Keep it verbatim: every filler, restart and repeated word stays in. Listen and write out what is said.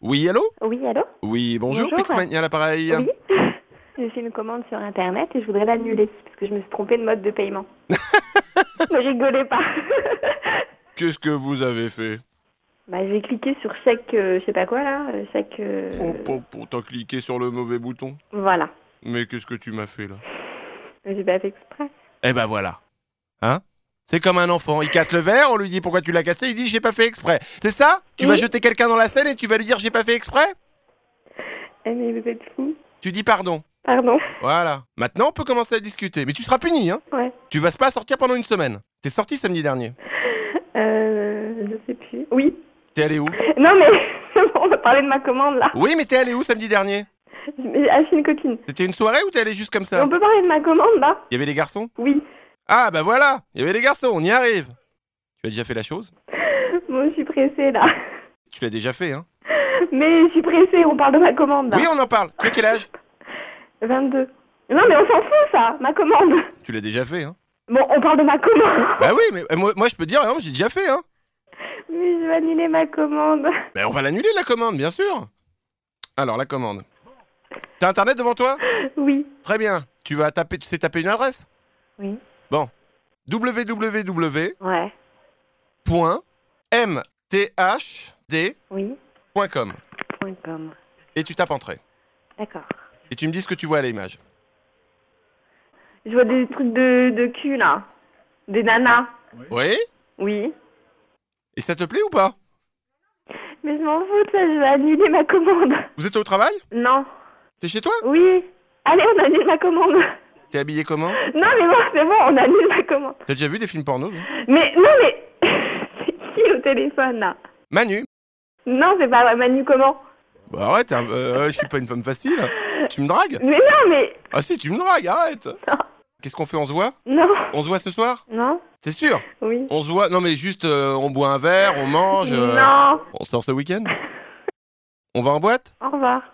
Oui, allô? Oui, allô? Oui, bonjour, Bonjour. Pixmania à l'appareil. Oui. J'ai fait une commande sur internet et je voudrais l'annuler parce que je me suis trompée de mode de paiement. Ne rigolez pas. Qu'est-ce que vous avez fait? Bah, j'ai cliqué sur chèque, euh, je sais pas quoi là, euh, chèque. euh, Oh, oh, oh, t'as cliqué sur le mauvais bouton. Voilà. Mais qu'est-ce que tu m'as fait là? J'ai pas fait exprès. Eh ben voilà. Hein? C'est comme un enfant, il casse le verre, on lui dit pourquoi tu l'as cassé, il dit j'ai pas fait exprès. C'est ça? Tu vas Oui. jeter quelqu'un dans la Seine et tu vas lui dire j'ai pas fait exprès? Eh mais vous êtes fou. Tu dis pardon. Pardon. Voilà. Maintenant on peut commencer à discuter. Mais tu seras puni, hein? Ouais. Tu vas pas sortir pendant une semaine. T'es sorti samedi dernier. Euh, je sais plus. Oui. T'es allé où? Non mais on va parler de ma commande là. Oui, mais t'es allé où samedi dernier? J'ai acheté une copine. C'était une soirée ou t'es allé juste comme ça? On peut parler de ma commande là? Il y avait des garçons? Oui. Ah bah voilà, il y avait des garçons, on y arrive. Tu as déjà fait la chose? Bon, je suis pressée là. Tu l'as déjà fait, hein? Mais je suis pressée, on parle de ma commande là. Oui, on en parle. Tu as quel âge? vingt-deux. Non mais on s'en fout ça, ma commande. Tu l'as déjà fait, hein? Bon, on parle de ma commande. Bah oui, mais euh, moi, moi je peux te dire, hein, j'ai déjà fait, hein? Mais je vais annuler ma commande. Ben on va l'annuler la commande, bien sûr. Alors la commande. T'as internet devant toi? Oui. Très bien. Tu vas taper, tu sais taper une adresse? Oui. Bon. w w w Ouais. point m t h d Oui. point com Point .com. et tu tapes entrée. D'accord. Et tu me dis ce que tu vois à l'image. Je vois des trucs de, de cul là. Des nanas. Oui? Oui. Et ça te plaît ou pas? Mais je m'en fous de ça, je vais annuler ma commande. Vous êtes au travail? Non. T'es chez toi? Oui. Allez, on annule ma commande. T'es habillé comment? Non mais bon, c'est bon, on annule ma commande. T'as déjà vu des films porno? Hein? Mais non mais... c'est qui au téléphone là? Manu? Non, c'est pas vrai, Manu comment? Bah arrête, hein, euh, je suis pas une femme facile. Tu me dragues? Mais non mais... Ah si, tu me dragues, arrête. Non. Qu'est-ce qu'on fait, on se voit? Non. On se voit ce soir? Non. C'est sûr? Oui. On se voit, non mais juste, euh, on boit un verre, on mange... euh, Non. On sort ce week-end? On va en boîte? Au revoir.